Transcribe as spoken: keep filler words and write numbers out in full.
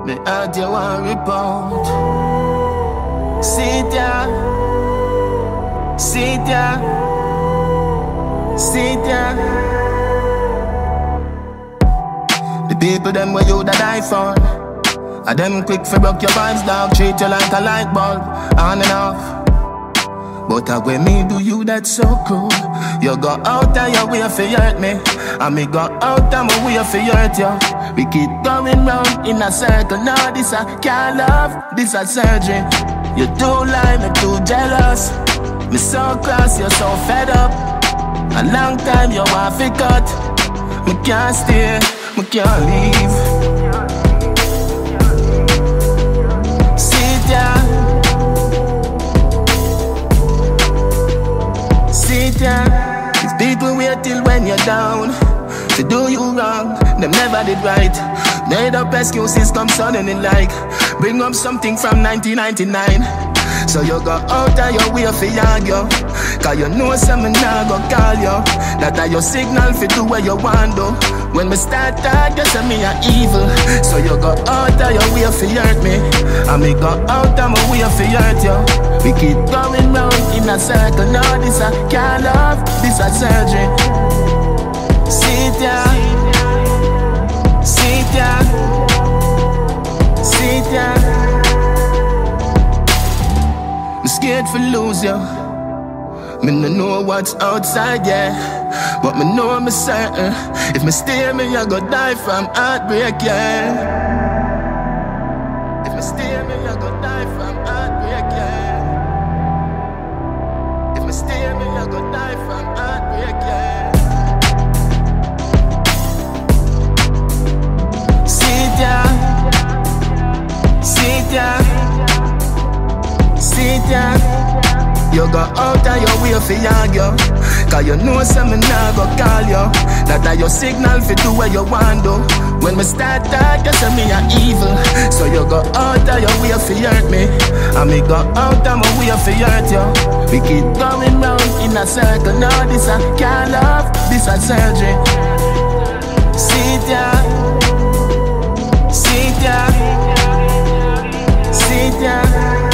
Me heart you want report. Sit ya, sit ya, sit ya. The people them where you that die for, a them quick for broke your vibes, dog. Treat you like a light bulb, on and off. But uh, when me do you that's so cool. You go out of your way for hurt me, and me go out of my way for hurt you. We keep going round in a circle. Now this a can't love, this a surgery. You too lie, me too jealous. Me so close, you're so fed up. A long time you want to cut. Me can't stay, me can't leave. Sit ya, sit ya. If people wait till when you're down to do you wrong, them never did right. Made up excuses come suddenly like bring up something from nineteen ninety-nine. So you go out of your way for argue, cause you know some me nah go call you. That are your signal for do what you want do. When me start talk, you say me a evil. So you go out of your way for hurt me, and me go out of my way for hurt you. We keep going round in a circle. Now this a can't love, this a surgery. Sit ya, sit ya, sit ya. I'm scared for lose you. Me no know what's outside, yeah, but me know I'm certain. If me stay, me I go die from heartbreak, yeah. If me stay, me I go die from heartbreak, yeah. If me stay, me I go die from heartbreak, yeah. Sit ya, sit ya, sit ya. You go out of your way for argue, cause you know some me nah go call you. That are your signal for do what you want do. When me start talk, you say me a evil. So you go out of your way for hurt me, and me go out of my way for hurt you. We keep going round in a circle. Now this a can't love, this a surgery. Sit ya, sit ya, sit ya.